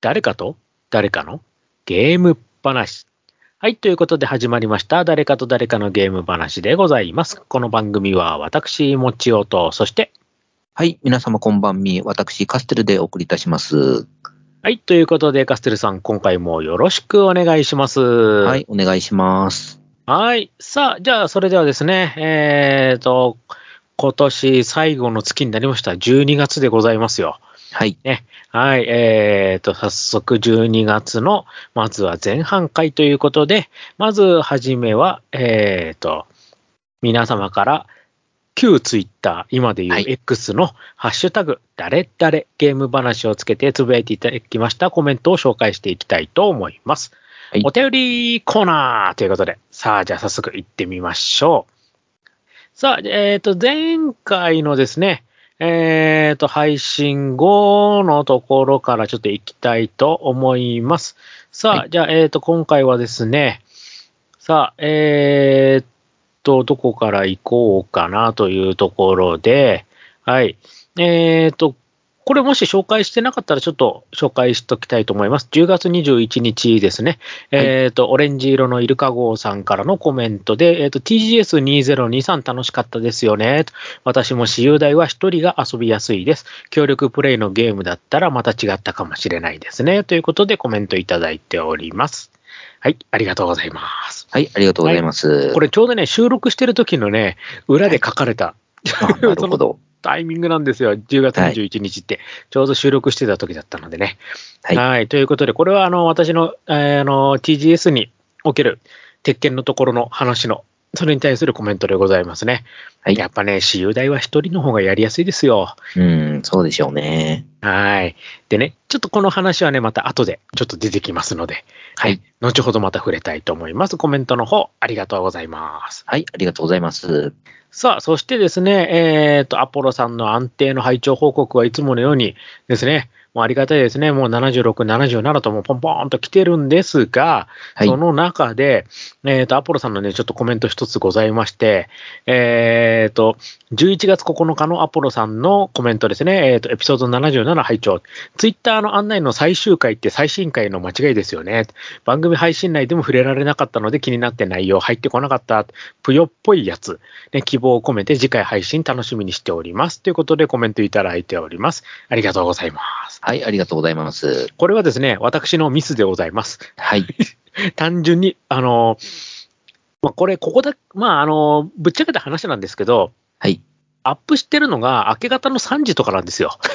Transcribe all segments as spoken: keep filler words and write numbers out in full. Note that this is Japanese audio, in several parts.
誰かと誰かのゲーム話。はい、ということで始まりました。誰かと誰かのゲーム話でございます。この番組は私、もちおと、そして、 はい、皆様こんばんみ。私、カステルでお送りいたします。 はい、ということで、カステルさん、今回もよろしくお願いします。 はい、お願いします。 はい、さあ、じゃあ、それではですね、えーと、今年最後の月になりました。じゅうにがつでございますよ。 はい。 ね、はい、えーと、早速じゅうにがつの、まずは前半回ということで、まずはじめは、えーと、皆様から旧ツイッター、今でいう X のハッシュタグ、誰々ゲーム話をつけてつぶやいていただきましたコメントを紹介していきたいと思います。はい、お便りコーナーということで、さあ、じゃあ早速行ってみましょう。さあ、えっと、前回のですね、えっと、配信後のところからちょっと行きたいと思います。さあ、はい、じゃあ、えっと、今回はですね、さあ、えっと、どこから行こうかなというところで、はい。えっと、これもし紹介してなかったらちょっと紹介しときたいと思います。じゅうがつにじゅういちにちですね。はい、えっと、オレンジ色のイルカ号さんからのコメントで、えっと、ティージーエスにせんにじゅうさん 楽しかったですよね。私も私有台は一人が遊びやすいです。協力プレイのゲームだったらまた違ったかもしれないですね。ということでコメントいただいております。はい、ありがとうございます。 はい、ありがとうございます。はい、 これちょうどね、収録してる時のね、裏で書かれた、 はい、あ、なるほど。 タイミングなんですよ。じゅうがつにじゅういちにちって、はい、ちょうど収録してた時だったのでね。はい。はい、ということで、これはあの私の、えー、あの ティージーエス における鉄拳のところの話の、それに対するコメントでございますね。はい、やっぱね、私有台は一人の方がやりやすいですよ。 うん、そうでしょうね。 はい。でね、ちょっとこの話はね、また後でちょっと出てきますので、はい。後ほどまた触れたいと思います。コメントの方、ありがとうございます。 はい、ありがとうございます。 さあ、そしてですね、えっと、アポロさんの安定の拝聴報告はいつものようにですね、もうありがたいですね。もうななじゅうろく、ななじゅうななともポンポンと来てるんですが、はい、その中で、えっと、アポロさんのね、ちょっとコメント一つございまして、えっと、じゅういちがつここのかのアポロさんのコメントですね、えっと、エピソードななじゅうなな拝聴。ツイッターの案内の最終回って最新回の間違いですよね。番組配信内でも触れられなかったので気になって内容入ってこなかった、ぷよっぽいやつ、ね、希望を込めて次回配信楽しみにしております。ということでコメントいただいております。ありがとうございます。 はい、ありがとうございます。 これはですね、私のミスでございます。 はい。 単純に、あの、まあ、これ、ここだ、まあ、あの、ぶっちゃけた話なんですけど、 はい。 アップしてるのが明け方のさんじとかなんですよ。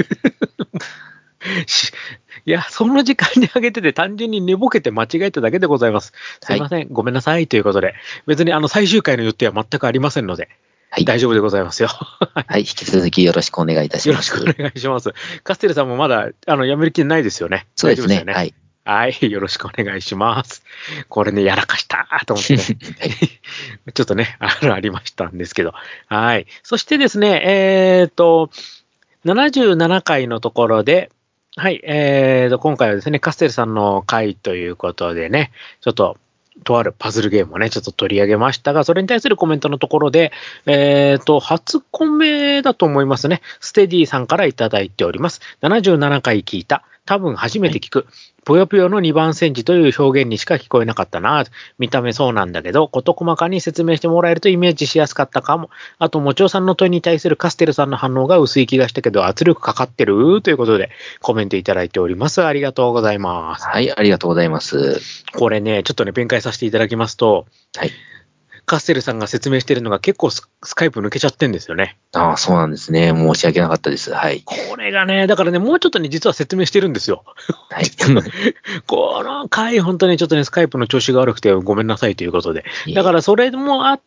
いや、その時間に上げてて単純に寝ぼけて間違えただけでございます。すいません、はい、ごめんなさいということで、別にあの最終回の予定は全くありませんので、はい、大丈夫でございますよ。 はい、引き続きよろしくお願いいたします。 よろしくお願いします。カステルさんもまだあのやめる気ないですよね。 そうですね。ですよね。はい。 はい、よろしくお願いします。これね、やらかしたと思ってね。はい、ちょっとね、あの、ありましたんですけど。はい。そしてですね、えっと、ななじゅうななかいのところで、はい、えーと、今回はですね、カステルさんの回ということでね、ちょっと、とあるパズルゲームをね、ちょっと取り上げましたが、それに対するコメントのところで、えーと、初コメだと思いますね。ステディさんからいただいております。ななじゅうななかい聞いた。多分初めて聞く。ぷよぷよのにばん煎じという表現にしか聞こえなかったな。見た目そうなんだけど、事細かに説明してもらえるとイメージしやすかったかも。あと、もちおさんの問いに対するカステルさんの反応が薄い気がしたけど、圧力かかってるということでコメントいただいております。ありがとうございます。 はい、ありがとうございます。 これね、ちょっとね、弁解させていただきますと、はい。カステルさんが説明しているのが結構スカイプ抜けちゃってんですよね。 ああ、そうなんですね。申し訳なかったです。はい。 これがね、だからね、もうちょっとね、実は説明してるんですよ。はい。この回、本当にちょっとね、スカイプの調子が悪くてごめんなさいということで。だからそれもあって、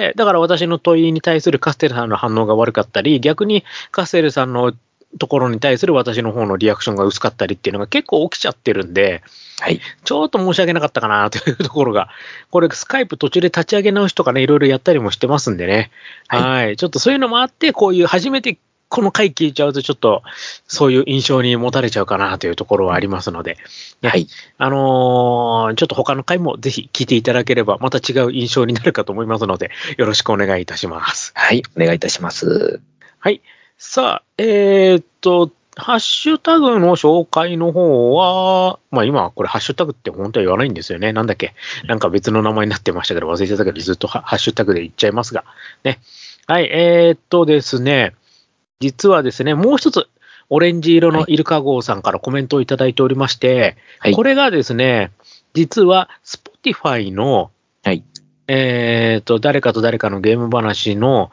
だから私の問いに対するカステルさんの反応が悪かったり、逆にカステルさんのところに対する私の方のリアクションが薄かったりっていうのが結構起きちゃってるんで、はい。ちょっと申し訳なかったかなというところが、これスカイプ途中で立ち上げ直しとかね、いろいろやったりもしてますんでね。はい。はい、ちょっとそういうのもあって、こういう初めてこの回聞いちゃうとちょっとそういう印象に持たれちゃうかなというところはありますので、ね、はい。あのー、ちょっと他の回もぜひ聞いていただければまた違う印象になるかと思いますので、よろしくお願いいたします。 はい。お願いいたします。 はい。さあ、えーっと、 ハッシュタグの紹介の方は、まあ今これハッシュタグって本当は言わないんですよね。なんだっけ。なんか別の名前になってましたけど忘れちゃったけどずっとハッシュタグで言っちゃいますが。ね。はい、えー、っとですね。実はですね、もう一つ、オレンジ色のイルカ号さんからコメントをいただいておりまして、はい、これがですね、実は Spotify の、 はい、 えー、っと、誰かと誰かのゲーム話の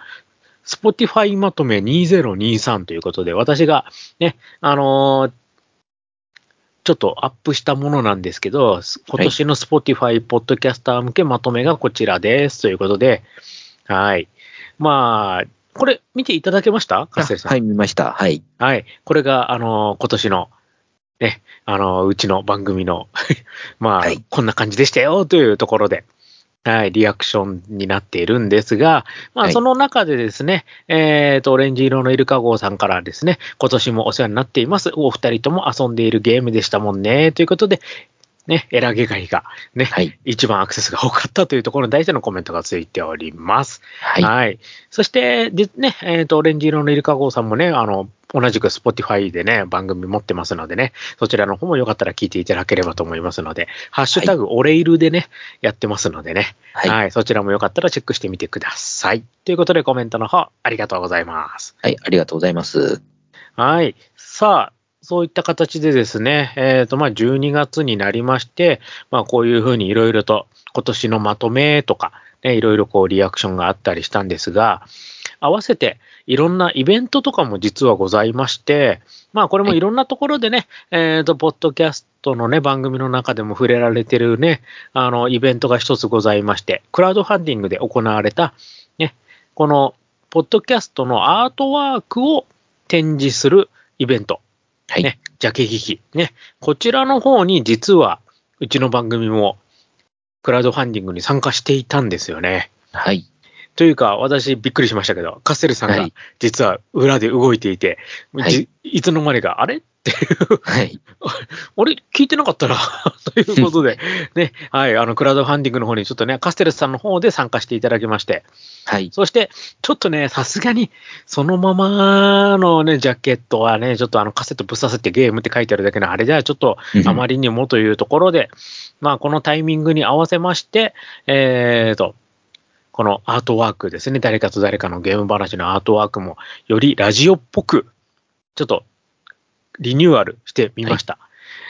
Spotify まとめにせんにじゅうさんということで、私がね、あのー、ちょっとアップしたものなんですけど、今年の Spotify ポッドキャスター向けまとめがこちらですということで、はい。まあ、これ見ていただけましたカステルさん。 はい、見ました。はい。 はい。これが、あのー、今年の、ね、あのー、うちの番組の、まあ、はい、こんな感じでしたよというところで、はい、リアクションになっているんですが、まあ、その中でですね、はい、えっと、オレンジ色のイルカ号さんからですね、今年もお世話になっています。お二人とも遊んでいるゲームでしたもんね、ということで、ね、エラゲガイがね、はい、一番アクセスが多かったというところに対してのコメントがついております。はい。はい、そして、でね、えっと、オレンジ色のイルカ号さんもね、あの、同じく Spotify でね、番組持ってますのでね、そちらの方もよかったら聞いていただければと思いますので、ハッシュタグオレイルでね、やってますのでね、はい、はい、そちらもよかったらチェックしてみてください。ということでコメントの方、ありがとうございます。 はい、ありがとうございます。 はい。さあ、そういった形でですね、えっと、まあ、じゅうにがつになりまして、まあ、こういうふうにいろいろと今年のまとめとか、ね、いろいろこうリアクションがあったりしたんですが、合わせていろんなイベントとかも実はございまして、まあ、これもいろんなところでね、はい、えっと、ポッドキャストのね、番組の中でも触れられてるね、あの、イベントが一つございまして、クラウドファンディングで行われた、ね、この、ポッドキャストのアートワークを展示するイベント。はい。ね、ジャケ聞き。ね。こちらの方に実は、うちの番組も、クラウドファンディングに参加していたんですよね。 はい。 というか、私びっくりしましたけど、カステルさんが実は裏で動いていて、はい、いつの間にか、あれっていう、はい、あれ聞いてなかったなということで、ね、はい、あの、クラウドファンディングの方にちょっとね、カステルさんの方で参加していただきまして、はい。そして、ちょっとね、さすがに、そのままのね、ジャケットはね、ちょっとあの、カセットぶっ刺せてゲームって書いてあるだけのあれじゃ、ちょっとあまりにもというところで、まあ、このタイミングに合わせまして、えーと、このアートワークですね。誰かと誰かのゲーム話のアートワークもよりラジオっぽく、ちょっとリニューアルしてみました。はい、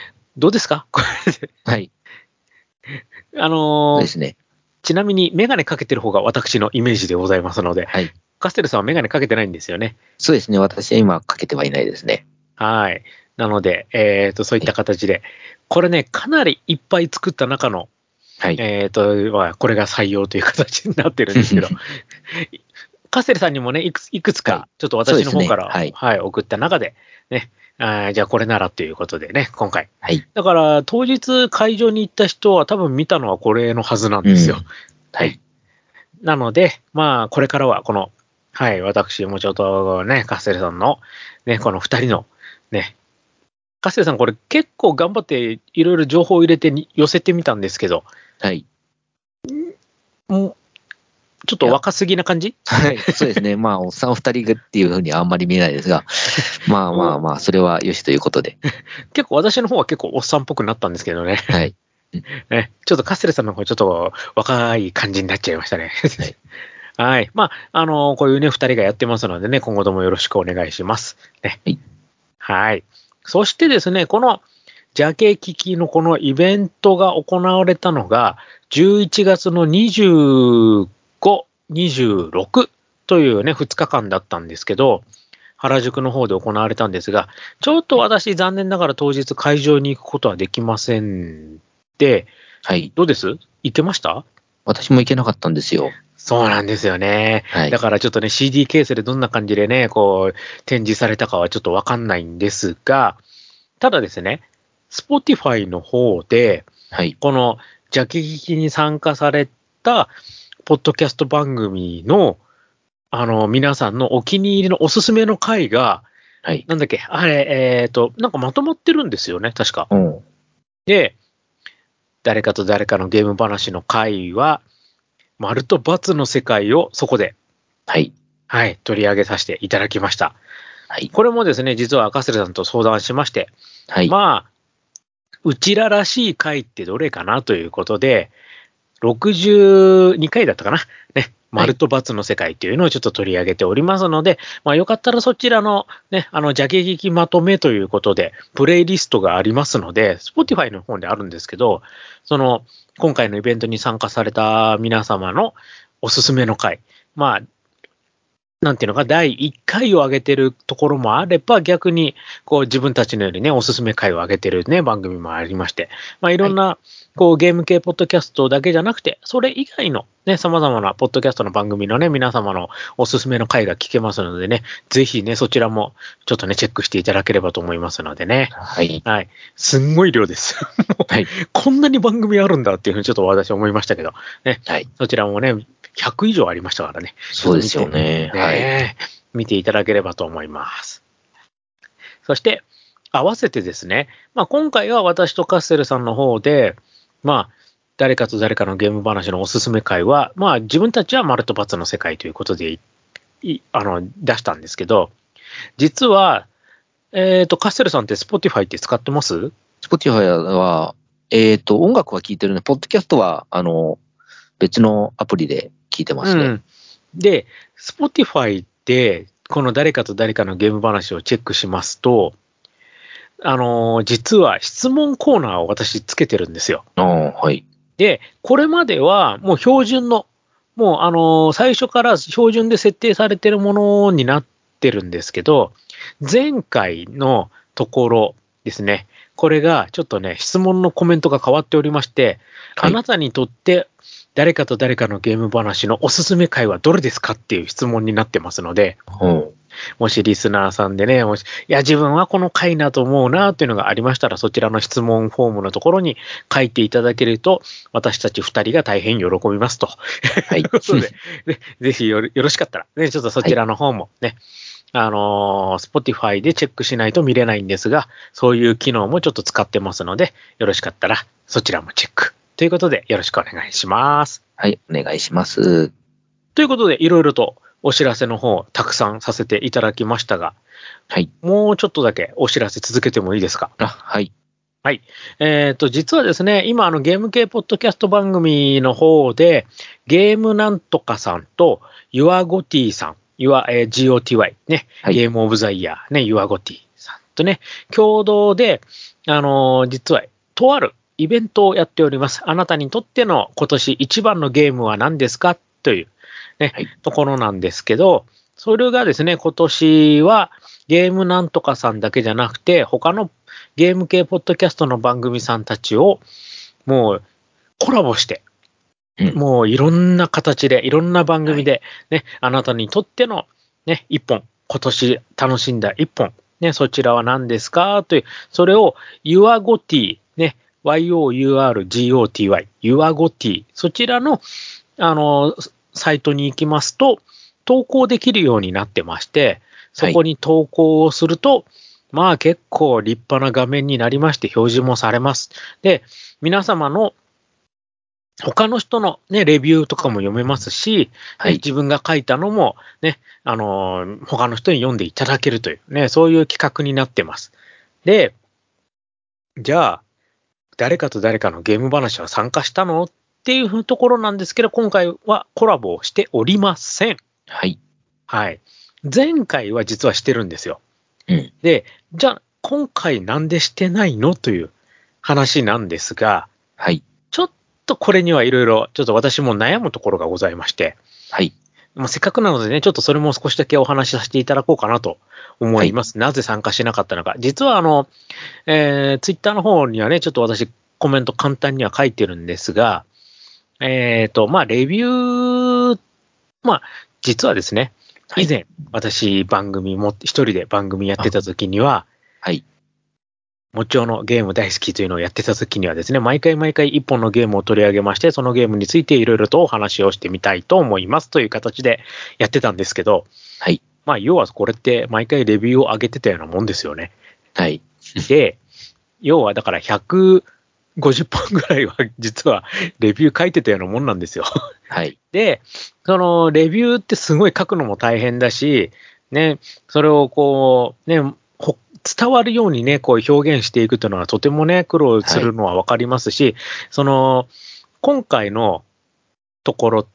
どうですかこれで。はい。あのー、ですね。ちなみにメガネかけてる方が私のイメージでございますので、はい、カステルさんはメガネかけてないんですよね。 そうですね。私は今かけてはいないですね。 はい。なので、えっと、そういった形で、これね、かなりいっぱい作った中の、はい、えっと、これが採用という形になってるんですけど、カステルさんにもね、いくついくつか、ちょっと私の方から、はい、はい、送った中で、ね、あじゃあこれならということでね、今回。はい、だから、当日会場に行った人は多分見たのはこれのはずなんですよ。うん、はい。なので、まあ、これからはこの、はい、私もちょっとね、カステルさんの、ね、この二人の、ね、カステルさんこれ結構頑張っていろいろ情報を入れて寄せてみたんですけど、はい。もうちょっと若すぎな感じ？ はい、そうですね。まあ、おっさん二人っていうふうにはあんまり見えないですが、まあまあまあ、それはよしということで。 結構私の方は結構おっさんっぽくなったんですけどね。はい。ね、ちょっとカステルさんの方ちょっと若い感じになっちゃいましたね。はい。はい。まあ、あのー、こういうね、二人がやってますのでね、今後ともよろしくお願いします。ね。はい。はい。そしてですね、この、ジャケ聞きのこのイベントが行われたのが、じゅういちがつのにじゅうご、にじゅうろくというね、ふつかかんだったんですけど、原宿の方で行われたんですが、ちょっと私残念ながら当日会場に行くことはできませんで、はい。どうです？行けました？ 私も行けなかったんですよ。 そうなんですよね。はい、だからちょっとね、シーディー ケースでどんな感じでね、こう、展示されたかはちょっとわかんないんですが、ただですね、Spotify の方で、はい、このジャケ聞きに参加されたポッドキャスト番組の、あの、皆さんのお気に入りのおすすめの回が、はい、なんだっけ、あれ、えっと、なんかまとまってるんですよね、確か。うん、で、誰かと誰かのゲーム話の回は、丸と×の世界をそこで、はい、はい、取り上げさせていただきました。 はい。 これもですね、実は赤瀬さんと相談しまして、 はい。 まあ、うちららしい回ってどれかなということで、ろくじゅうにかいだったかな。ね。丸と×の世界というのをちょっと取り上げておりますので、まあよかったらそちらのね、あの、ジャケ劇まとめということで、プレイリストがありますので、Spotify の方であるんですけど、その、今回のイベントに参加された皆様のおすすめの回、まあ、なんていうのか、だいいっかいを上げてるところもあれば、逆に、こう、自分たちのよりね、おすすめ回を上げてるね、番組もありまして、まあ、いろんな、こう、ゲーム系ポッドキャストだけじゃなくて、それ以外のね、様々なポッドキャストの番組のね、皆様のおすすめの回が聞けますのでね、ぜひね、そちらも、ちょっとね、チェックしていただければと思いますのでね。 はい。 はい。すんごい量です。 はい。 こんなに番組あるんだっていうふうにちょっと私は思いましたけど、ね。 はい。 そちらもね、ひゃく以上ありましたからね。 そうですよね。はい。 ねえ、見ていただければと思います。そして、合わせてですね、まあ、今回は私とカッセルさんの方で、まあ、誰かと誰かのゲーム話のおすすめ会は、まあ、自分たちは丸と×の世界ということで、いあの、出したんですけど、実は、えっと、カッセルさんって Spotify って使ってます？ Spotify は、えっと、音楽は聴いてるね。ポッドキャストは、あの、別のアプリで聞いてますね。 うん。で、Spotify で、この誰かと誰かのゲーム話をチェックしますと、あのー実は質問コーナーを私つけてるんですよ。 ああ、はい。 で、これまではもう標準の、もうあのー最初から標準で設定されてるものになってるんですけど、前回のところですね、これがちょっとね、質問のコメントが変わっておりまして、 はい。 あなたにとって誰かと誰かのゲーム話のおすすめ回はどれですかっていう質問になってますので、 うん。 もしリスナーさんでね、もし、いや、自分はこの回なと思うなっていうのがありましたら、そちらの質問フォームのところに書いていただけると、私たち二人が大変喜びますと。 はい。 ということで、ね、ぜひよろよろしかったら、ね、ちょっとそちらの方もね、あのー、Spotify でチェックしないと見れないんですが、そういう機能もちょっと使ってますので、よろしかったらそちらもチェック。ということで、よろしくお願いします。 はい。お願いします。 ということで、いろいろとお知らせの方、たくさんさせていただきましたが、 はい。 もうちょっとだけお知らせ続けてもいいですか？ あ、はい。 はい。えっと、実はですね、今、あの、ゲーム系ポッドキャスト番組の方で、ゲームなんとかさんと、ユアゴティさん、ユア、えー、ジーオーティーワイ、ね、 はい。 ゲームオブザイヤー、ね、ユアゴティさんとね、共同で、あのー実は、とあるイベントをやっております。あなたにとっての今年一番のゲームは何ですかという、ね、 はい。 ところなんですけど、それがですね、今年はゲームなんとかさんだけじゃなくて、他のゲーム系ポッドキャストの番組さんたちをもうコラボして、 うん。 もういろんな形で、いろんな番はい。 組で、ね、あなたにとってのね、一本、今年楽しんだ一本、ね、そちらは何ですかという、それを YourGoty、ね、ワイオーユーアールジーオーティーワイ、YourGoty、そちらの、あの、サイトに行きますと、投稿できるようになってまして、そこに投稿をすると、まあ結構立派な画面になりまして表示もされます。で、皆様の他の人のね、レビューとかも読めますし、ね、 はい。 自分が書いたのもね、あのー他の人に読んでいただけるというね、そういう企画になってます。で、じゃあ、誰かと誰かのゲーム話は参加したのっていうところなんですけど、今回はコラボをしておりません。 はい。 はい。前回は実はしてるんですよ。 うん。 で、じゃあ、今回なんでしてないのという話なんですが、 はい。 ちょっとこれにはいろいろ、ちょっと私も悩むところがございまして、 はい。 まあ、せっかくなのでね、ちょっとそれも少しだけお話しさせていただこうかなと思はい。 います。なぜ参加しなかったのか。実はあの、えー、ツイッターの方にはね、ちょっと私コメント簡単には書いてるんですが、えっと、まあ、レビュー、まあ、実はですね、 はい。 以前、私番組も、一人で番組やってた時には、 はい。 もちろんのゲーム大好きというのをやってた時にはですね、毎回毎回一本のゲームを取り上げまして、そのゲームについていろいろとお話をしてみたいと思いますという形でやってたんですけど、 はい。 まあ、要はこれって毎回レビューを上げてたようなもんですよね。 はい。 で、要はだからひゃくごじゅっぽんぐらいは実はレビュー書いてたようなもんなんですよ。 はい。 で、そのレビューってすごい書くのも大変だし、 ね、それをこう、ね、ほ伝わるようにね、こう表現していくというのはとてもね、苦労するのはわかりますし、はい、その、今回のところって、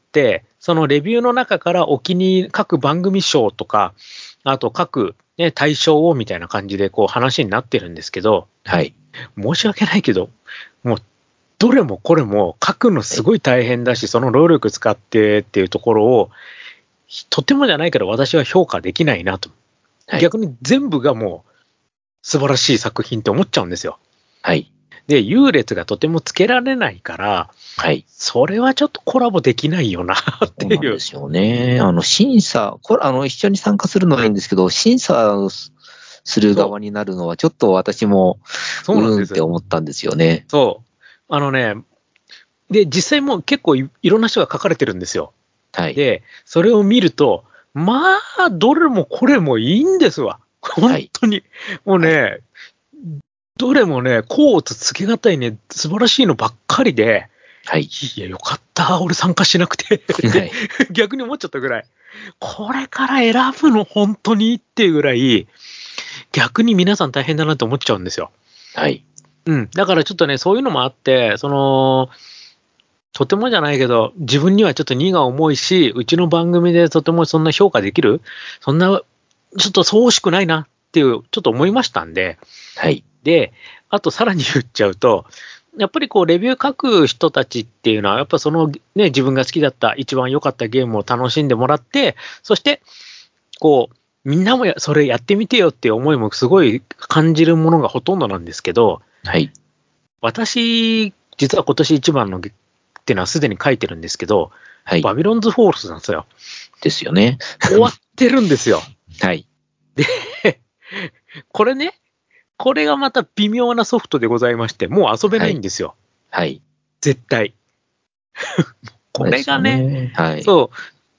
そのレビューの中からお気に入り、各番組賞とか、あと各、ね、対象をみたいな感じでこう話になってるんですけど、 はい。 申し訳ないけど、もう、どれもこれも書くのすごい大変だし、その労力使ってっていうところを、とてもじゃないけど私は評価できないなと。はい、逆に全部がもう素晴らしい作品って思っちゃうんですよ。 はい。 で、優劣がとてもつけられないから、 はい。 それはちょっとコラボできないよなっていう。 そうなんですよね。あの、審査、これ、あの、一緒に参加するのはいいんですけど、審査する側になるのはちょっと私も、うーんって思ったんですよね。 そう。あのね、で、実際もう結構 い, いろんな人が書かれてるんですよ。 はい。 で、それを見ると、まあ、どれもこれもいいんですわ。本当に。はい、もうね、はい、どれもね、こうとつけがたいね、素晴らしいのばっかりで、 はい。 いや、よかった。俺参加しなくて。はい、逆に思っちゃったぐらい。これから選ぶの本当にっていうぐらい、逆に皆さん大変だなって思っちゃうんですよ。 はい。 うん。だからちょっとね、そういうのもあって、その、とてもじゃないけど、自分にはちょっと荷が重いし、うちの番組でとてもそんな評価できるそんな、ちょっとそう惜しくないなっていう、ちょっと思いましたんで。 はい。 で、あとさらに言っちゃうと、やっぱりこう、レビュー書く人たちっていうのは、やっぱそのね、自分が好きだった一番良かったゲームを楽しんでもらって、そして、こう、みんなもそれやってみてよっていう思いもすごい感じるものがほとんどなんですけど、 はい。 私、実は今年一番のっていうのはすでに書いてるんですけど、 はい、 バビロンズ・フォールスなんですよ。 ですよね。 終わってるんですよ。 はい。 で、これね、これがまた微妙なソフトでございまして、もう遊べないんですよ。 はい。はい、 絶対。これがね、 ね、はい。 そう。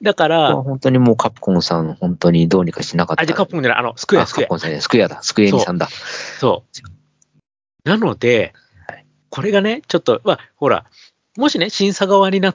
だから、 本当にもうカプコンさん、本当にどうにかしなかった。 あ、じゃカプコンじゃない、あの、スクエア、スクエア。 カプコンさんね、スクエアだ、スクエニさんだ。 そう。そうなので、はい、これがね、ちょっと、まあ、ほら、もしね、審査側になって、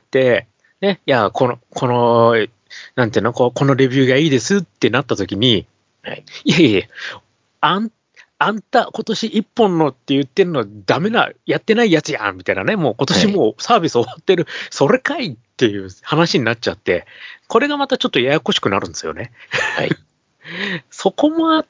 ね、いや、この、この、なんていうの、ここのレビューがいいですってなったときに、はい、いやいや、あん、あんた今年一本のって言ってるのダメな、やってないやつやんみたいなね、もう今年もうサービス終わってる、はい、それかいっていう話になっちゃって、これがまたちょっとややこしくなるんですよね。はい。そこもあって、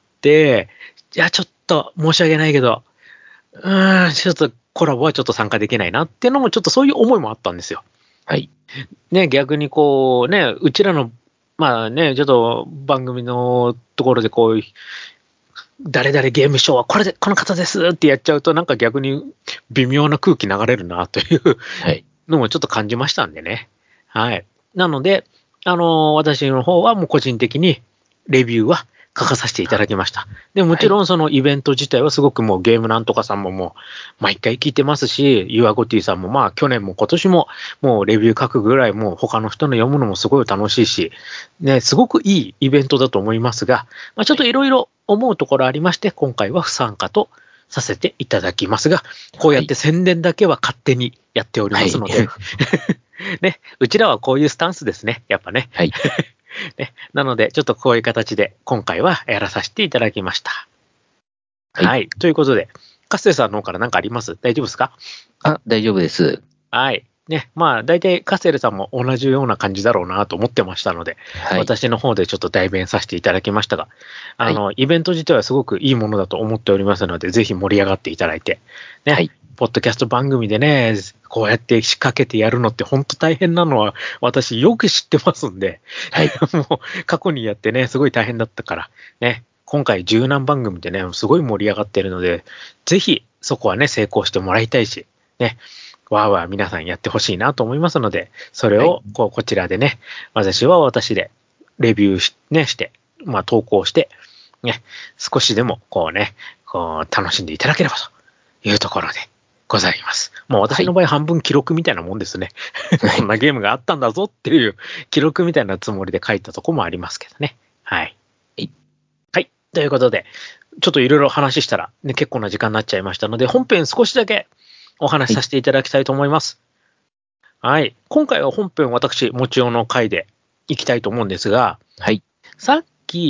いや、ちょっと申し訳ないけど、うーん、ちょっとコラボはちょっと参加できないなっていうのも、ちょっとそういう思いもあったんですよ。 はい。 ね、逆にこう、ね、うちらの、まあね、ちょっと番組のところでこう、誰々ゲームショーはこれで、この方ですってやっちゃうと、なんか逆に微妙な空気流れるなというのもちょっと感じましたんでね。はい。なので、あの、私の方はもう個人的にレビューは書かさせていただきました。でもちろんそのイベント自体はすごくもうゲームなんとかさんももう毎回聞いてますし、ユアゴティさんもまあ去年も今年ももうレビュー書くぐらいもう他の人の読むのもすごい楽しいし、ね、すごくいいイベントだと思いますが、まあ、ちょっといろいろ思うところありまして、今回は不参加とさせていただきますが、こうやって宣伝だけは勝手にやっておりますので、はい、ね、うちらはこういうスタンスですね、やっぱね。はいね、なので、ちょっとこういう形で今回はやらさせていただきました。はい。はい、ということで、カステさんの方から何かあります？大丈夫ですか？ あ、大丈夫です。 はい。ね、まあ、大体カステルさんも同じような感じだろうなと思ってましたので、はい、私の方でちょっと代弁させていただきましたが、あの、はい、イベント自体はすごくいいものだと思っておりますので、ぜひ盛り上がっていただいて、ね、はい、ポッドキャスト番組でね、こうやって仕掛けてやるのって本当大変なのは私よく知ってますんで、はい、もう過去にやってね、すごい大変だったから、ね、今回十何番組でね、すごい盛り上がっているので、ぜひそこはね、成功してもらいたいし、ね、わーわー皆さんやってほしいなと思いますので、それをこうこちらでね、私は私でレビューし,、ね、して、まあ投稿して、ね、少しでもこうね、こう楽しんでいただければというところでございます。もう私の場合半分記録みたいなもんですね。はい、こんなゲームがあったんだぞっていう記録みたいなつもりで書いたとこもありますけどね。はい。はい。ということで、ちょっといろいろ話したら、ね、結構な時間になっちゃいましたので、本編少しだけお話しさせていただきたいと思います。はい。はい、今回は本編私、もちおの回でいきたいと思うんですが、はい、さっき、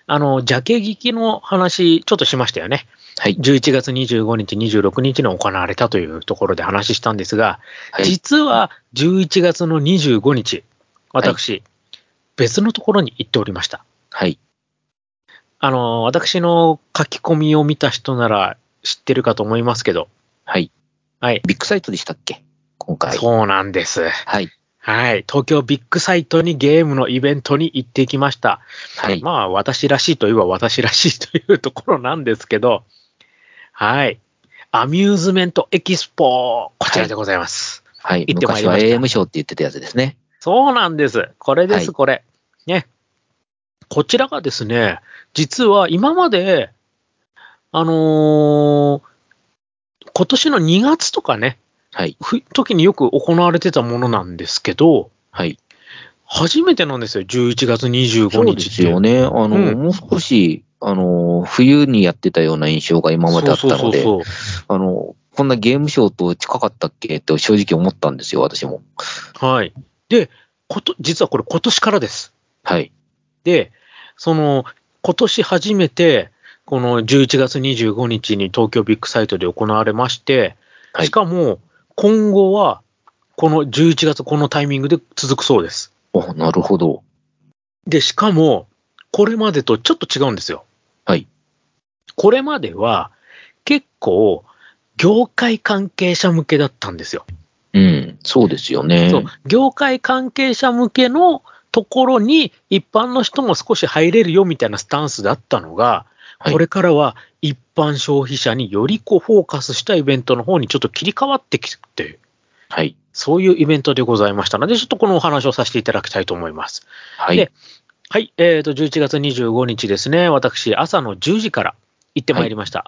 あの、ジャケ聞きの話、ちょっとしましたよね。 はい。 じゅういちがつにじゅうごにち、にじゅうろくにちに行われたというところで話したんですが、 はい、 実はじゅういちがつのにじゅうごにち、私、はい、別のところに行っておりました。 はい。 あの、私の書き込みを見た人なら知ってるかと思いますけど。 はい。 はい。 ビッグサイトでしたっけ？今回。 そうなんです。 はい。 はい。東京ビッグサイトにゲームのイベントに行ってきました。 はい。 まあ、私らしいといえば私らしいというところなんですけど、はい。アミューズメントエキスポ、こちらでございます。 はい。はい、 行ってまいりました。 昔は エーエム ショーって言ってたやつですね。 そうなんです。これです、 はい、 これ。ね。こちらがですね、実は今まで、あのー、今年のにがつとかね、 はい。 時によく行われてたものなんですけど、 はい。 初めてなんですよ、じゅういちがつにじゅうごにちって。 そうですよね。あの、うん、もう少し、あの、冬にやってたような印象が今まであったので、そうそうそうそう、あの、こんなゲームショーと近かったっけと正直思ったんですよ、私も。 はい。で、こと、実はこれ今年からです。 はい。 で、その、今年初めて、このじゅういちがつにじゅうごにちに東京ビッグサイトで行われまして、しかも、今後は、このじゅういちがつこのタイミングで続くそうです。 あ、なるほど。 で、しかも、これまでとちょっと違うんですよ。 はい。 これまでは、結構、業界関係者向けだったんですよ。 うん、そうですよね。 そう、業界関係者向けのところに一般の人も少し入れるよみたいなスタンスだったのが、はい、これからは一般消費者によりこうフォーカスしたイベントの方にちょっと切り替わってきて、 はい。 そういうイベントでございましたので、ちょっとこのお話をさせていただきたいと思います。 はい。 で、はい、えーと、じゅういちがつにじゅうごにちですね、私、朝のじゅうじから行ってまいりました。はい、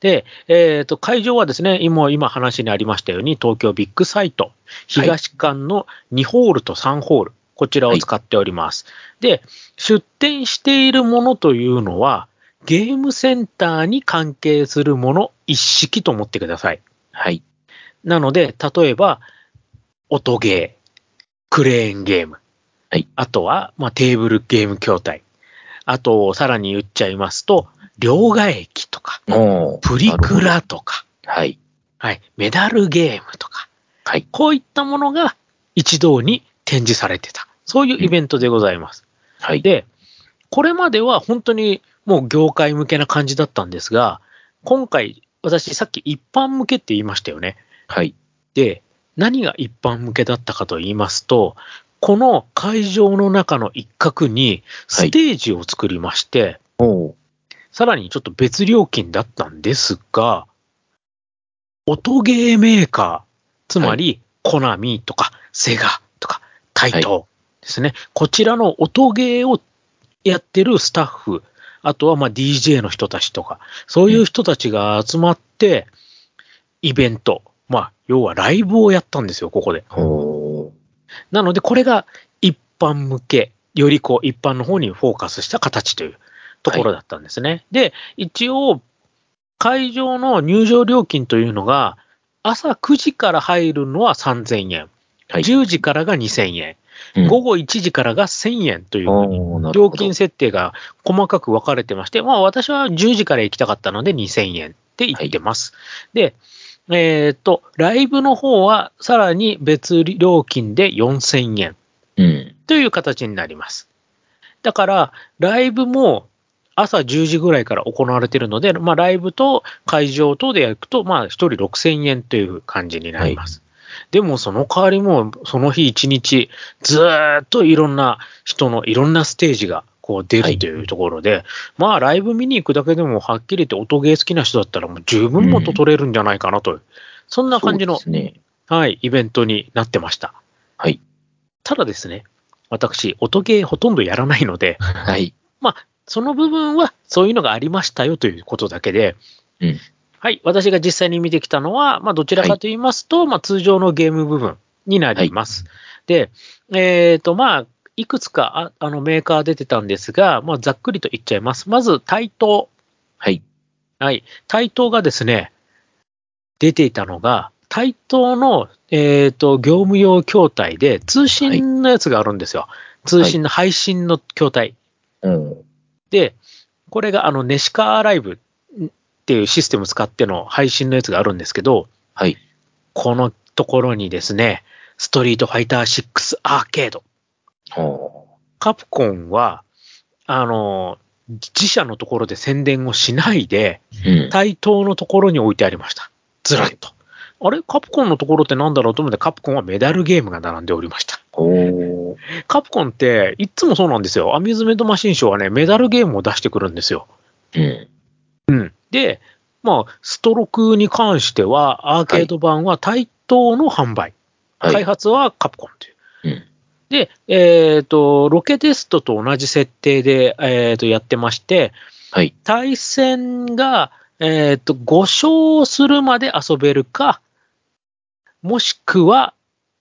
で、えーと、会場はですね、今、今話にありましたように、東京ビッグサイト、東館のにホールとさんホール、こちらを使っております。はい、で、出展しているものというのは、ゲームセンターに関係するもの一式と思ってください。 はい。 なので、例えば、音ゲー、クレーンゲーム、はい、あとは、まあ、テーブルゲーム筐体、あと、さらに言っちゃいますと、両替機とか、プリクラとか、 はい。 はい、メダルゲームとか、はい、こういったものが一堂に展示されてた。そういうイベントでございます。うん、はい。で、これまでは本当にもう業界向けな感じだったんですが、今回、私さっき一般向けって言いましたよね。 はい。 で、何が一般向けだったかと言いますと、この会場の中の一角にステージを作りまして、はい、さらにちょっと別料金だったんですが、音ゲーメーカー、つまり、コナミとかセガとかタイトーですね、はい、こちらの音ゲーをやってるスタッフ、あとはまあ ディージェー の人たちとか、そういう人たちが集まって、イベント、まあ、要はライブをやったんですよ、ここで。なので、これが一般向け、よりこう一般の方にフォーカスした形というところだったんですね。はい、で、一応、会場の入場料金というのが、朝くじから入るのはさんぜんえん、はい、じゅうじからがにせんえん、うん、午後いちじからがせんえんというふうに、料金設定が細かく分かれてまして、まあ私はじゅうじから行きたかったのでにせんえんって言ってます。はい、で、えっと、ライブの方はさらに別料金でよんせんえんという形になります。だから、ライブも朝じゅうじぐらいから行われているので、まあ、ライブと会場等でやると、まあ、ひとりろくせんえんという感じになります。はい、でも、その代わりも、その日一日、ずーっといろんな人のいろんなステージがこう出るというところで、はい、まあ、ライブ見に行くだけでも、はっきり言って音ゲー好きな人だったら、もう十分元取れるんじゃないかなという、うん、そんな感じの、ね、はい、イベントになってました。はい。ただですね、私、音ゲーほとんどやらないので、はい。まあ、その部分はそういうのがありましたよということだけで、うん、はい、私が実際に見てきたのは、まあ、どちらかと言いますと、はい、まあ、通常のゲーム部分になります。はい、で、えっと、まあ、いくつかああのメーカー出てたんですが、まあ、ざっくりと言っちゃいます。まず、台東。はい。はい。台東がですね、出ていたのが、台東の、えっと、業務用筐体で通信のやつがあるんですよ。はい、通信の配信の筐体。うん、で、 これがあの、ネシカライブっていうシステムを使っての配信のやつがあるんですけど、 はい。 このところにですね、ストリートファイターシックスアーケード。カプコンは、あの、自社のところで宣伝をしないで、 うん、 対等のところに置いてありました。ずらっと。あれカプコンのところってなんだろうと思って、カプコンはメダルゲームが並んでおりました。 おカプコンっていつもそうなんですよ。アミューズメントマシンショーはね、メダルゲームを出してくるんですよ。 うん。 うん。で、まあ、ストロクに関しては、アーケード版は対等の販売。はい、開発はカプコンという。 うん、 で、えっ、ー、と、ロケテストと同じ設定で、えっ、ー、と、やってまして、 はい、 対戦が、えっ、ー、と、ご勝するまで遊べるか、もしくは、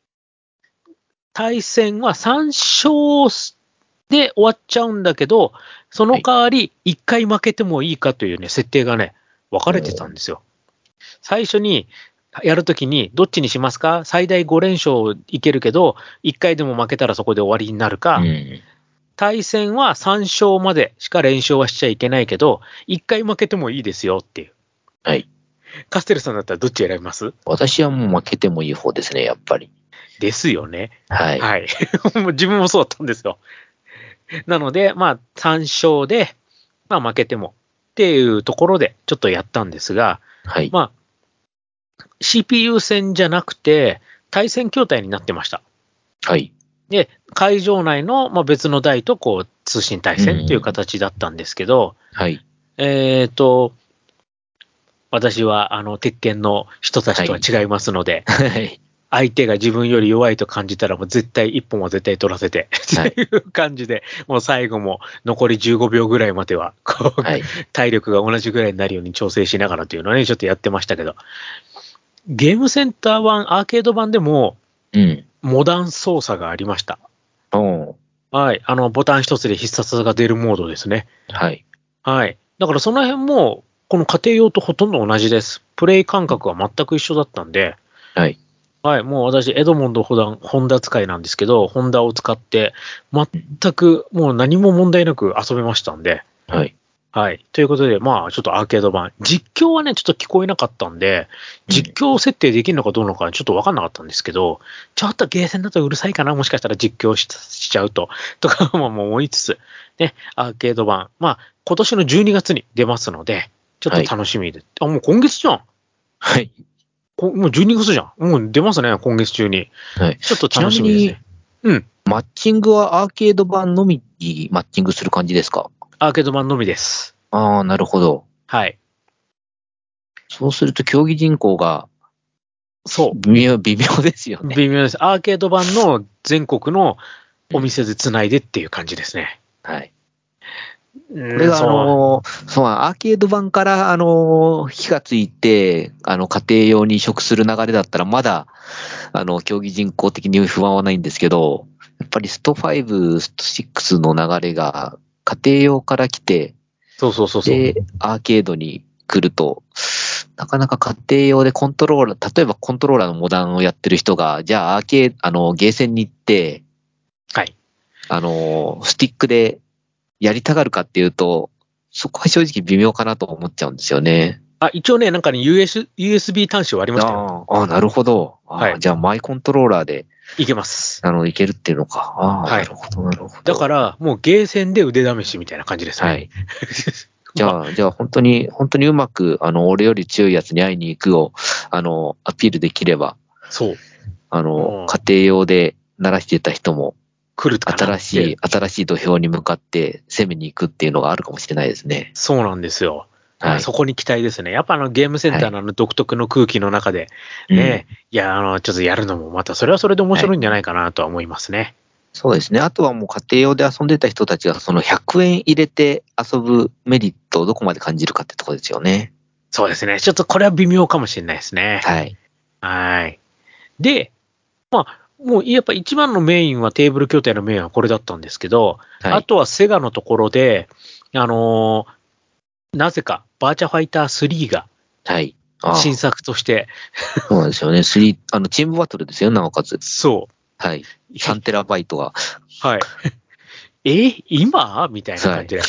対戦はさん勝で終わっちゃうんだけど、その代わりいっかい負けてもいいかというね、設定がね、分かれてたんですよ。最初にやるときに、どっちにしますか？最大ご連勝いけるけど、いっかいでも負けたらそこで終わりになるか、うん、対戦はさん勝までしか連勝はしちゃいけないけど、いっかい負けてもいいですよっていう。 はい。 カステルさんだったらどっち選びます？ 私はもう負けてもいい方ですね、やっぱり。 ですよね。 はい。 はい。自分もそうだったんですよ。なので、まあ、さん勝で、まあ、負けてもっていうところでちょっとやったんですが、 はい。 まあ、シーピーユー 戦じゃなくて、対戦筐体になってました。 はい。 で、会場内の、まあ、別の台とこう通信対戦という形だったんですけど、 はい。 えっと、私は、あの、鉄拳の人たちとは違いますので、はい、相手が自分より弱いと感じたら、もう絶対、一本は絶対取らせて、はい、っていう感じで、もう最後も残りじゅうごびょうぐらいまでは、こう、はい、体力が同じぐらいになるように調整しながらというのをね、ちょっとやってましたけど、ゲームセンター版、アーケード版でも、うん、モダン操作がありました。 おはい。あの、ボタン一つで必殺が出るモードですね。 はい。 はい。だからその辺も、この家庭用とほとんど同じです。プレイ感覚は全く一緒だったんで、 はい。 はい。もう私、エドモンド・ホンダ使いなんですけど、ホンダを使って、全くもう何も問題なく遊べましたんで、 はい。 はい。ということで、まあ、ちょっとアーケード版。実況はね、ちょっと聞こえなかったんで、実況設定できるのかどうなのかちょっとわかんなかったんですけど、ちょっとゲーセンだとうるさいかな、もしかしたら実況 し, しちゃうと、とかも思いつつ、ね、アーケード版。まあ、今年のじゅうにがつに出ますので、ちょっと楽しみで。はい、あ、もう今月じゃん。 はい。 もうじゅうにがつじゃん。もう出ますね、今月中に。はい。ちょっと楽しみですね。うん。 マッチングはアーケード版のみにマッチングする感じですか？ アーケード版のみです。 ああ、なるほど。 はい。 そうすると競技人口が、 そう。 微妙、微妙ですよね。 微妙です。アーケード版の全国のお店でつないでっていう感じですね。 うん、はい。これが、あの、そう、アーケード版から、あの、火がついて、あの、家庭用に移植する流れだったら、まだ、あの、競技人口的に不安はないんですけど、やっぱりストご、ストろくの流れが、家庭用から来て、 そうそうそうそう。 で、アーケードに来ると、なかなか家庭用でコントローラー、例えばコントローラーのモダンをやってる人が、じゃあアーケード、あの、ゲーセンに行って、 はい。 あの、スティックでやりたがるかっていうと、そこは正直微妙かなと思っちゃうんですよね。 あ、一応ね、なんかね、ユーエス、ユーエスビー 端子はありましたよ。ああ、なるほど。あ、はい、じゃあマイコントローラーで。 いけます。 あの、いけるっていうのか。ああ、はい、なるほど、なるほど。 だから、もうゲーセンで腕試しみたいな感じですね。はい。 じゃあ、じゃあ本当に、本当にうまく、あの、俺より強いやつに会いに行くを、あの、アピールできれば。 そう。 あの、家庭用で鳴らしてた人も、 来るかな新しい、新しい土俵に向かって攻めに行くっていうのがあるかもしれないですね。 そうなんですよ。はい、そこに期待ですね。やっぱあのゲームセンターのあの独特の空気の中で、ね、はい、いや、あの、ちょっとやるのもまたそれはそれで面白いんじゃないかなとは思いますね。はい、 そうですね。あとはもう家庭用で遊んでた人たちがそのひゃくえん入れて遊ぶメリットをどこまで感じるかってところですよね。 そうですね。ちょっとこれは微妙かもしれないですね。 はい。 はい。で、まあ、もうやっぱ一番のメインはテーブル筐体のメインはこれだったんですけど、はい、あとはセガのところで、あのー、なぜかバーチャファイタースリーが、 はい。 新作として。 そうなんですよね。スリー、あの、チームバトルですよ、なおかつ。 そう。 はい。さんテラバイトが。 はい。え、今みたいな感じで。はい、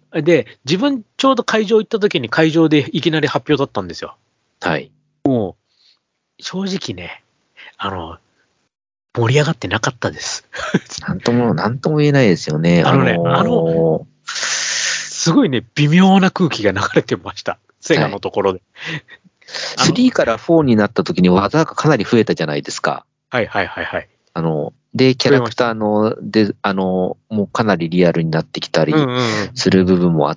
で、自分ちょうど会場行った時に会場でいきなり発表だったんですよ。 はい。 もう、正直ね、あの、盛り上がってなかったです。 なんとも、なんとも言えないですよね。 あのね、 あのー、 あの、すごいね、微妙な空気が流れてました。セガのところで。 スリーからフォーになった時に技がかなり増えたじゃないですか。 はいはいはいはい。 あの、で、キャラクターの、で、あの、もうかなりリアルになってきたりする部分もあって、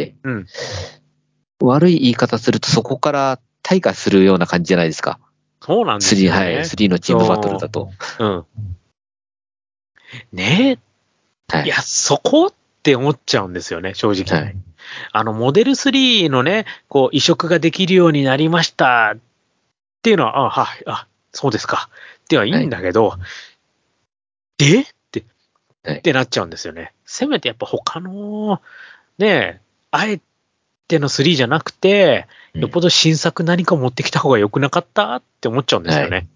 うんうんうん、 悪い言い方するとそこから退化するような感じじゃないですか。 そうなんですよね。 はい、スリーのチームバトルだと。 うん。ねえ、はい。いや、そこって思っちゃうんですよね、正直。はい、あの、モデルスリーのね、こう、移植ができるようになりましたっていうのは、あ、はい、あ、そうですか。ではいいんだけど、はい、でって、はい、ってなっちゃうんですよね。せめてやっぱ他の、ね、あえてのスリーじゃなくて、よっぽど新作何か持ってきた方が良くなかったって思っちゃうんですよね。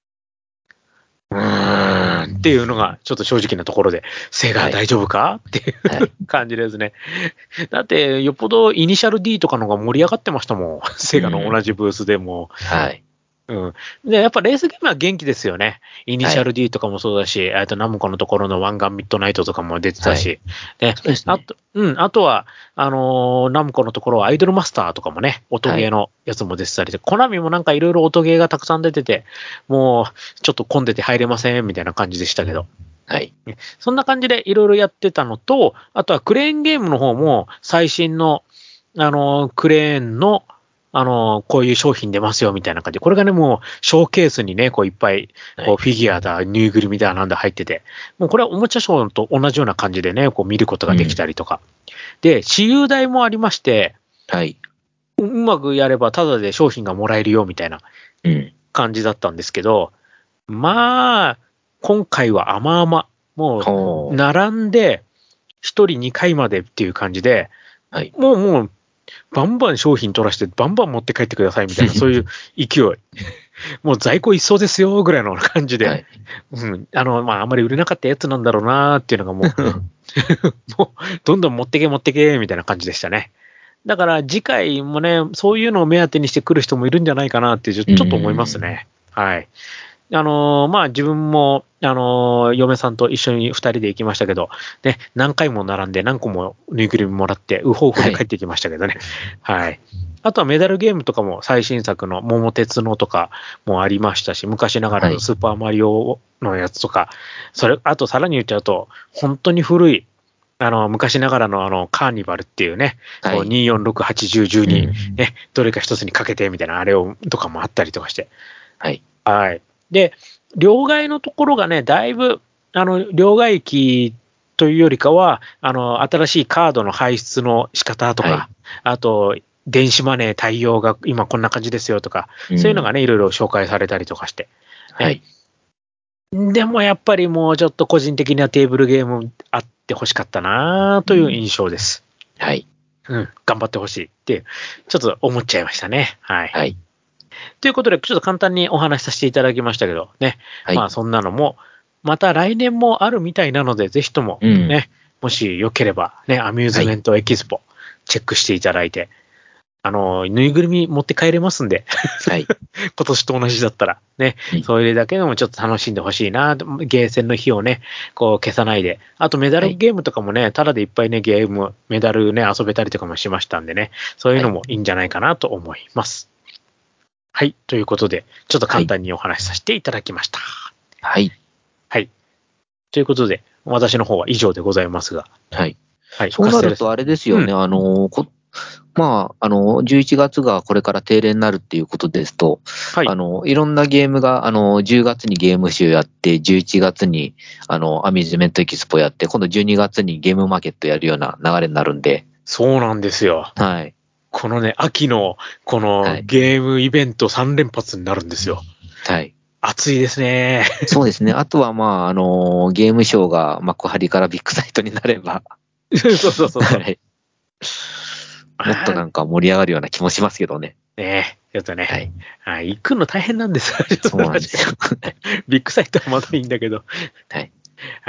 はい、うーんっていうのがちょっと正直なところで、セガ大丈夫か、はい、っていう感じですね。だって、よっぽどイニシャル D とかの方が盛り上がってましたもん。セガの同じブースでも。 はい。 うん。で、やっぱレースゲームは元気ですよね。イニシャル D とかもそうだし、はい、あとナムコのところのワンガンミッドナイトとかも出てたし。はい、で、ね、あと、うん、あとは、あのー、ナムコのところはアイドルマスターとかもね、音ゲーのやつも出てたりで、コナミもなんかいろいろ音ゲーがたくさん出てて、もう、ちょっと混んでて入れません、みたいな感じでしたけど。はい。そんな感じでいろいろやってたのと、あとはクレーンゲームの方も最新の、あのー、クレーンの、あの、こういう商品出ますよみたいな感じで、これがね、もう、ショーケースにね、こういっぱい、こう、フィギュアだ、ぬいぐるみだ、なんだ入ってて、もうこれはおもちゃショーと同じような感じでね、こう見ることができたりとか。うん、で、私有台もありまして、はい。うまくやれば、ただで商品がもらえるよ、みたいな感じだったんですけど、うん、まあ、今回は甘々、もう、並んで、ひとりにかいまでっていう感じで、はい、もう、もう、バンバン商品取らして、バンバン持って帰ってくださいみたいな、そういう勢い。もう在庫一掃ですよ、ぐらいの感じで。はい、うん。あの、まあ、あんまり売れなかったやつなんだろうなっていうのがもう、もう、どんどん持ってけ持ってけ、みたいな感じでしたね。だから次回もね、そういうのを目当てにしてくる人もいるんじゃないかなってちょっと思いますね。はい。あのー、まあ自分も、あのー、嫁さんと一緒に二人で行きましたけど、ね、何回も並んで何個もぬいぐるみもらって、ウホウホで帰ってきましたけどね。はい。はい、あとはメダルゲームとかも最新作の桃鉄のとかもありましたし、昔ながらのスーパーマリオのやつとか、はい、それ、あとさらに言っちゃうと、本当に古い、あの、昔ながらのあの、カーニバルっていうね、はい、に、よん、ろく、はち、じゅう、じゅうに、ね、どれか一つにかけてみたいなあれを、とかもあったりとかして。はい。はい。で、両替のところがね、だいぶ、あの、両替機というよりかは、あの、新しいカードの排出の仕方とか、はい、あと、電子マネー対応が今こんな感じですよとか、うん、そういうのがね、いろいろ紹介されたりとかして。はい。でもやっぱりもうちょっと個人的にはテーブルゲームあってほしかったなという印象です。うん、はい。うん、頑張ってほしいって、ちょっと思っちゃいましたね。はい。はい。ということで、ちょっと簡単にお話しさせていただきましたけどね。はい、まあそんなのも、また来年もあるみたいなので、ぜひともね、うん、もしよければね、アミューズメントエキスポ、チェックしていただいて、はい、あの、ぬいぐるみ持って帰れますんで、はい、今年と同じだったらね、はい、それだけでもちょっと楽しんでほしいな、ゲーセンの日をね、こう消さないで、あとメダルゲームとかもね、ただでいっぱいね、ゲーム、メダルね、遊べたりとかもしましたんでね、そういうのもいいんじゃないかなと思います。はい。ということで、ちょっと簡単にお話しさせていただきました。はい。はい。ということで、私の方は以上でございますが。 はい。はい、そうなるとあれですよね、うん、あの、こまあ、あの、じゅういちがつがこれから定例になるっていうことですと、はい、あの、いろんなゲームが、あの、じゅうがつにゲーム集やって、じゅういちがつに、あの、アミューズメントエキスポやって、今度じゅうにがつにゲームマーケットやるような流れになるんで。 そうなんですよ。はい。このね、秋の、このゲームイベントさん連発になるんですよ。はい。暑いですね。 そうですね。あとは、まあ、あの、ゲームショーが幕張からビッグサイトになれば。 そうそうそうそう。はい。 もっとなんか盛り上がるような気もしますけどね。 ねえ、ちょっとね。はい。はい、行くの大変なんですよ。 そうなんですよ。 ビッグサイトはまだいいんだけど。はい。はい。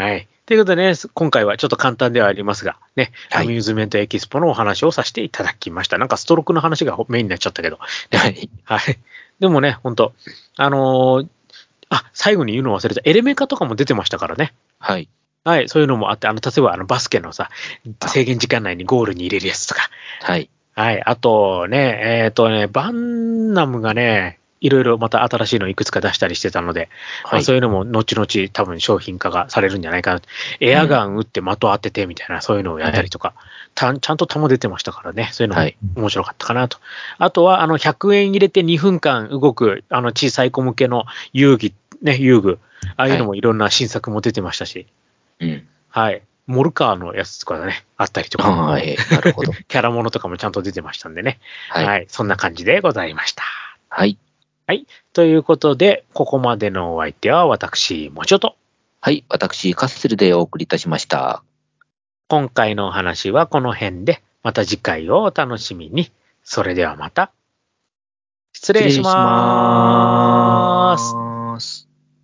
ということでね、今回はちょっと簡単ではありますが、ね、 はいアミューズメントエキスポのお話をさせていただきました。なんかストロークの話がメインになっちゃったけど。 はい。 はい。でもね、本当あのーあ、最後に言うの忘れた。エレメカとかも出てましたからね。 はい。 はい、そういうのもあって、あの、例えばあのバスケのさ、 あ制限時間内にゴールに入れるやつとか。 はい。 はい、あとね、えっとね、バンナムがね、いろいろまた新しいのいくつか出したりしてたので、まあ、 はい。 そういうのも後々多分商品化がされるんじゃないかな。エアガン撃って的当ててみたいな、そういうのをやったりとか、たちゃんと弾出てましたからね、そういうのもはい。 面白かったかなと。あとは、あの、ひゃくえん入れてにふんかん動く、あの、小さい子向けの遊戯、ね、遊具、ああいうのもいろんな新作も出てましたし、 うん。 はい。モルカーのやつとかね、あったりとか、 はい。なるほど。 キャラものとかもちゃんと出てましたんでね。 はい。 はい。そんな感じでございました。 はい。 はい。ということで、ここまでのお相手は私、もちおと。 はい。私、カッセルでお送りいたしました。 今回のお話はこの辺で、また次回をお楽しみに。それではまた。失礼しまーす。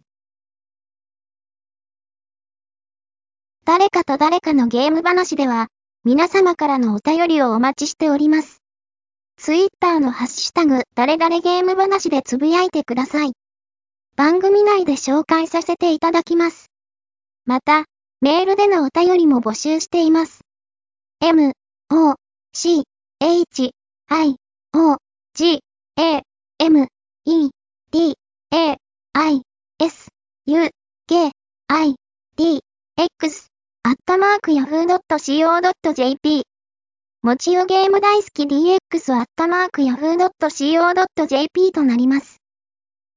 誰かと誰かのゲーム話では、皆様からのお便りをお待ちしております。ツイッターのハッシュタグ、誰々ゲーム話でつぶやいてください。番組内で紹介させていただきます。また、メールでのお便りも募集しています。m, o, c, h, i, o, g, a, m, e, d, a, i, s, u, k, i, d, x、アットマークヤフー .co.jp。もちよゲーム大好き ディーエックス アットマークヤフー .co.jp となります。